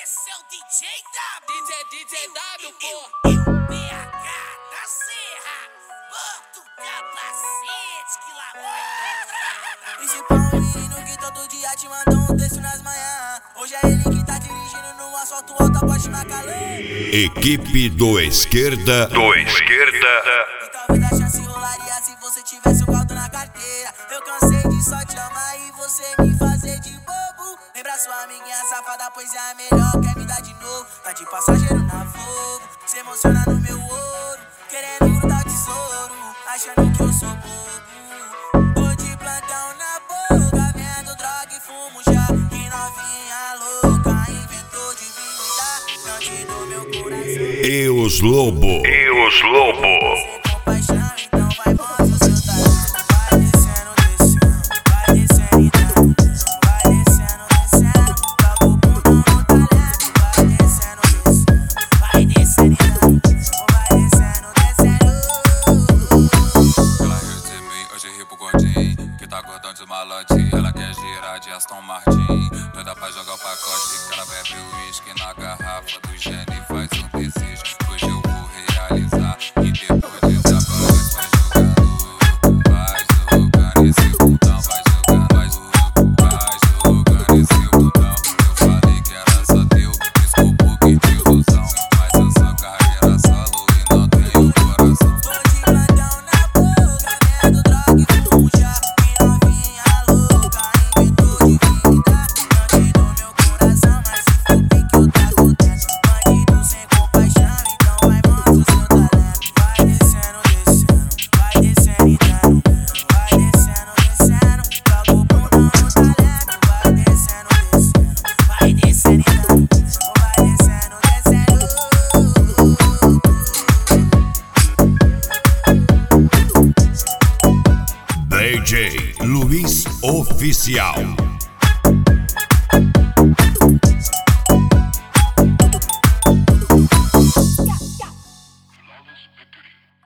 Esse é o DJ W. DJ W, pô. BH da Serra. Bota o capacete que lá vai. Esse pau menino que todo dia te mandou um texto nas manhãs. Hoje é ele que tá dirigindo no asfalto alto, aposte na calê. Equipe do Esquerda. E talvez a chance rolaria se você tivesse o caldo na carteira. Eu cansei de só te amar e você me fazer de bobo. Lembra sua amiguinha safada, pois é a melhor, quer me dar de novo. Tá de passageiro na fogo, se emociona no meu ouro, querendo grudar tesouro, achando que eu sou bobo. Tô de plantão na boca, vendo droga e fumo já. Que novinha louca inventou de me dar, não te dou meu coração. E os Lobo. Sem compaixão, então vai mostrar o seu talento. Vai descendo, descendo, vai descendo então. Vai descendo, descendo, joga o bundão no talento. Vai descendo, descendo, vai descendo então. Vai descendo, descendo. Ela riu de mim, hoje ri pro gordinho que tá gordão de malote. Ela quer girar de Aston Martin, doida pra jogar o pacote. Que ela bebe o uísque na garrafa do Gene e faz um desejo. Hoje eu vou realizar e depois desaparece. Vai jogando esse bundão, vai jogando esse bundão. Eu falei que era só teu, desculpa que de ilusão, mas eu sou carreira solo e não tenho coração. Tô de plantão na boca, vendo droga e fumo já. Que novinha louca inventou de me dar, não te dou meu coração, mas se for pique eu taco dentro. Bandido sem compaixão, então vai mostrar o seu talento. Vai descendo, descendo, vai descendo então. Vai descendo, descendo, joga o bundão no talento. Vai descendo, descendo, vai descendo então. Vai descendo, descendo. DJ Luiz Oficial.